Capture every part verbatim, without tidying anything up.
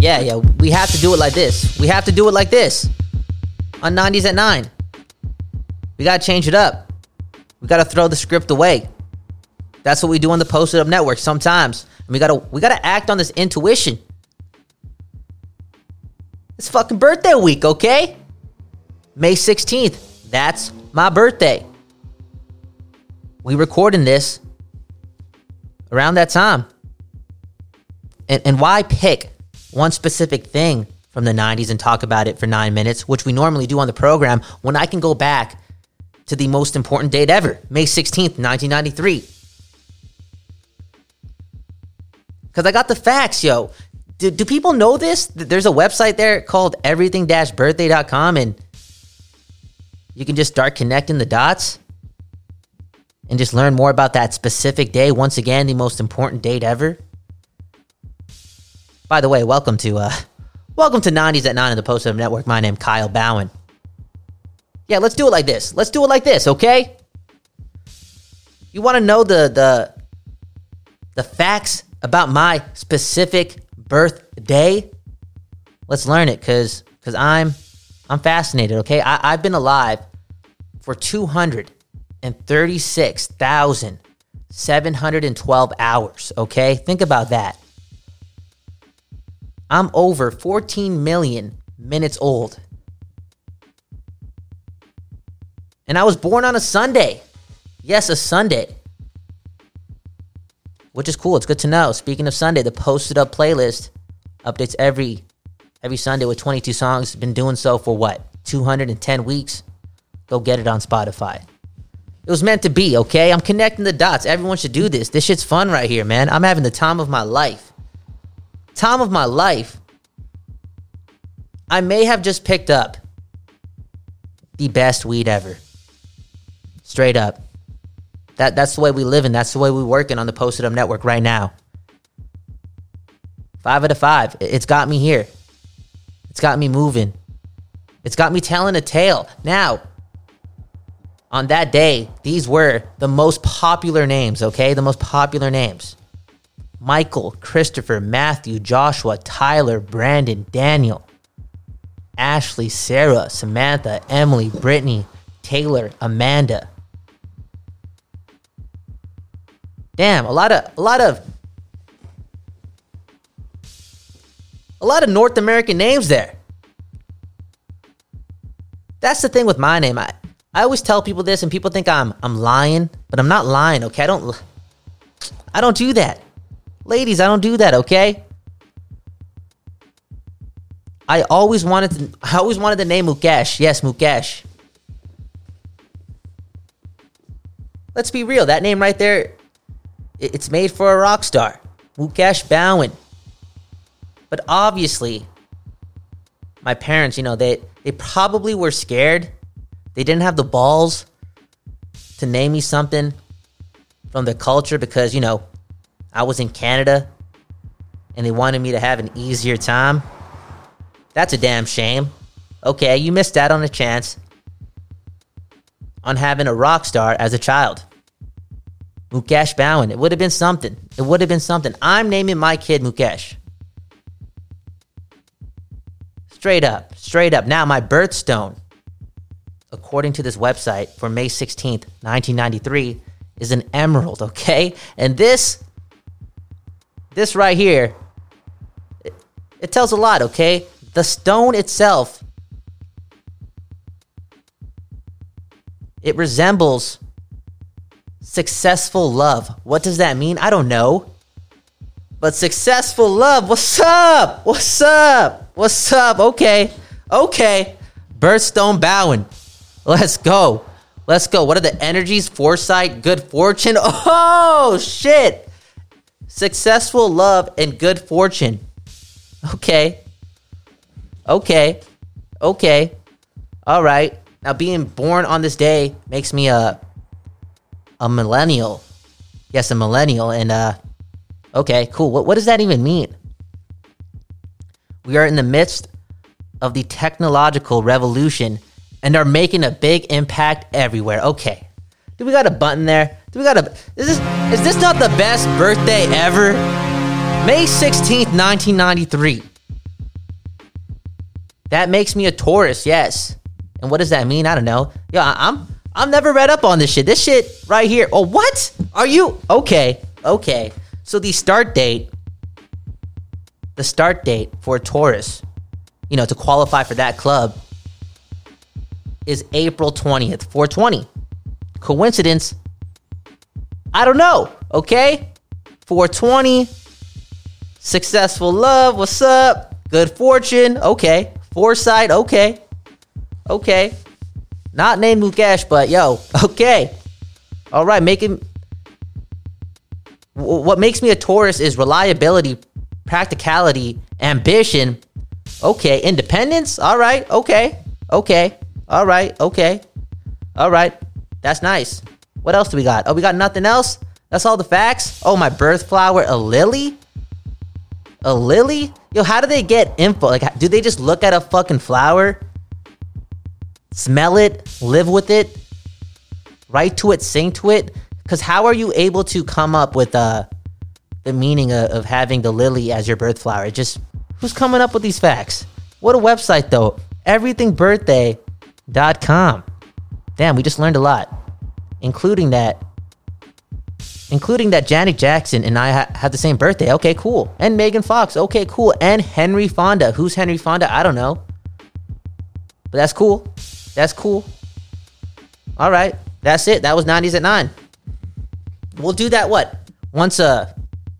yeah, yeah. We have to do it like this. We have to do it like this. On nineties at nine. We got to change it up. We got to throw the script away. That's what we do on the Posted Up Network sometimes. And we got to we got to act on this intuition. It's fucking birthday week, okay? May sixteenth. That's my birthday. We recording this around that time. And, and why pick one specific thing from the nineties and talk about it for nine minutes, which we normally do on the program, when I can go back to the most important date ever, May sixteenth, nineteen ninety-three. Because I got the facts, yo. Do, do people know this? There's a website there called everything dash birthday dot com, and you can just start connecting the dots and just learn more about that specific day. Once again, the most important date ever. By the way, welcome to uh, welcome to nineties at nine on the Posted Up Network. My name Kyle Bowen. Yeah, let's do it like this. Let's do it like this, okay? You want to know the the the facts about my specific birthday? Let's learn it, cause cause I'm I'm fascinated. Okay, I, I've been alive for two hundred and thirty-six thousand seven hundred and twelve hours. Okay, think about that. I'm over fourteen million minutes old. And I was born on a Sunday. Yes, a Sunday. Which is cool. It's good to know. Speaking of Sunday, the Posted Up playlist updates every every Sunday with twenty-two songs. Been doing so for what? two hundred ten weeks? Go get it on Spotify. It was meant to be, okay? I'm connecting the dots. Everyone should do this. This shit's fun right here, man. I'm having the time of my life. Time of my life. I may have just picked up the best weed ever. Straight up. That that's the way we live, and that's the way we working on the Posted Up Network right now. Five out of five. It's got me here. It's got me moving. It's got me telling a tale. Now, on that day, these were the most popular names, okay? The most popular names. Michael, Christopher, Matthew, Joshua, Tyler, Brandon, Daniel, Ashley, Sarah, Samantha, Emily, Brittany, Taylor, Amanda. Damn, a lot of a lot of a lot of North American names there. That's the thing with my name. I, I always tell people this, and people think I'm I'm lying, but I'm not lying, okay? I don't I don't do that. Ladies, I don't do that, okay? I always wanted to I always wanted the name Mukesh. Yes, Mukesh. Let's be real. That name right there, it's made for a rock star. Mukesh Bowen. But obviously, my parents, you know, they, they probably were scared. They didn't have the balls to name me something from the culture because, you know, I was in Canada and they wanted me to have an easier time. That's a damn shame. Okay, you missed out on a chance on having a rock star as a child. Mukesh Bowen. It would have been something. It would have been something. I'm naming my kid Mukesh. Straight up. Straight up. Now, my birthstone, according to this website, for May sixteenth, nineteen ninety-three, is an emerald, okay? And this, this right here, it, it tells a lot, okay? The stone itself, it resembles successful love. What does that mean? I don't know. But successful love, what's up? What's up? What's up? Okay. Okay. Birthstone Bowen. Let's go. Let's go. What are the energies? Foresight, good fortune. Oh, shit. Successful love and good fortune. Okay. Okay. Okay. All right. Now, being born on this day makes me a a millennial. Yes, a millennial. And, uh, okay, cool. What, what does that even mean? We are in the midst of the technological revolution and are making a big impact everywhere. Okay. Do we got a button there? Do we got a... Is this, is this not the best birthday ever? May sixteenth, nineteen ninety-three. That makes me a Taurus, yes. And what does that mean? I don't know. Yo, I- I'm I'm never read up on this shit. This shit right here. Oh, what? Are you? Okay. Okay. So the start date, the start date for a Taurus, you know, to qualify for that club is April twentieth, four twenty. Coincidence? I don't know. Okay? four twenty. Successful love. What's up? Good fortune. Okay. Foresight. Okay. Okay. Not named Mukesh, but yo. Okay. All right. Making. What makes me a Taurus is reliability, practicality, ambition. Okay. Independence. All right. Okay. Okay. All right. Okay. All right. That's nice. What else do we got? Oh, we got nothing else? That's all the facts? Oh, my birth flower, a lily? A lily? Yo, how do they get info? Like, do they just look at a fucking flower, smell it, live with it, write to it, sing to it? Because how are you able to come up with uh, the meaning of, of having the lily as your birth flower? It just, who's coming up with these facts? What a website, though. everything birthday dot com. Damn, we just learned a lot, including that. Including that Janet Jackson and I ha- had the same birthday. Okay, cool. And Megan Fox. Okay, cool. And Henry Fonda. Who's Henry Fonda? I don't know. But that's cool. That's cool. All right. That's it. That was nineties at nine. We'll do that, what? Once a...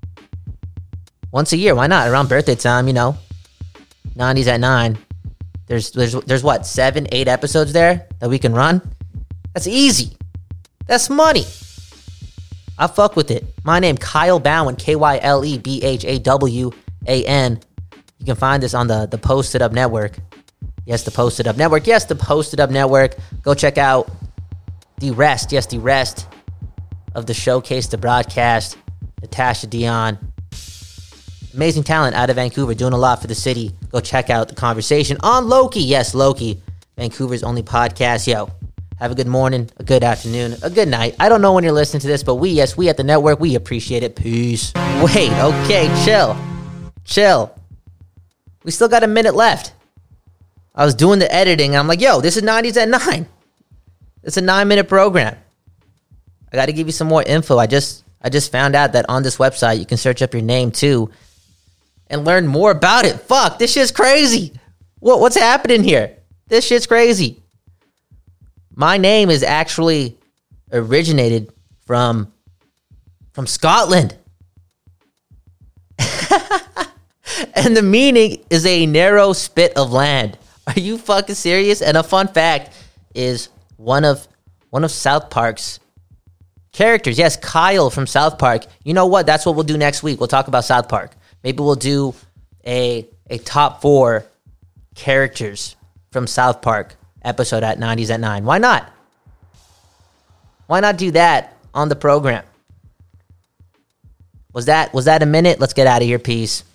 Once a year. Why not? Around birthday time, you know. nineties at nine. There's, there's, there's what? Seven, eight episodes there that we can run? That's easy. That's money. I fuck with it. My name, Kyle Bowen, K Y L E B H A W A N. You can find this on the, the Posted Up Network. Yes, the Posted Up Network. Yes, the Posted Up Network. Go check out the rest. Yes, the rest of the showcase, the broadcast. Natasha Dion. Amazing talent out of Vancouver, doing a lot for the city. Go check out the conversation on Loki. Yes, Loki. Vancouver's only podcast. Yo. Have a good morning, a good afternoon, a good night. I don't know when you're listening to this, but we, yes, we at the network, we appreciate it. Peace. Wait, okay, chill. Chill. We still got a minute left. I was doing the editing, and I'm like, yo, this is nineties at nine. It's a nine-minute program. I got to give you some more info. I just I just found out that on this website, you can search up your name, too, and learn more about it. Fuck, this shit's crazy. What What's happening here? This shit's crazy. My name is actually originated from, from Scotland. And the meaning is a narrow spit of land. Are you fucking serious? And a fun fact is one of one of South Park's characters. Yes, Kyle from South Park. You know what? That's what we'll do next week. We'll talk about South Park. Maybe we'll do a a top four characters from South Park episode at nineties at nine. Why not? Why not do that on the program? Was that was that a minute? Let's get out of here. Peace.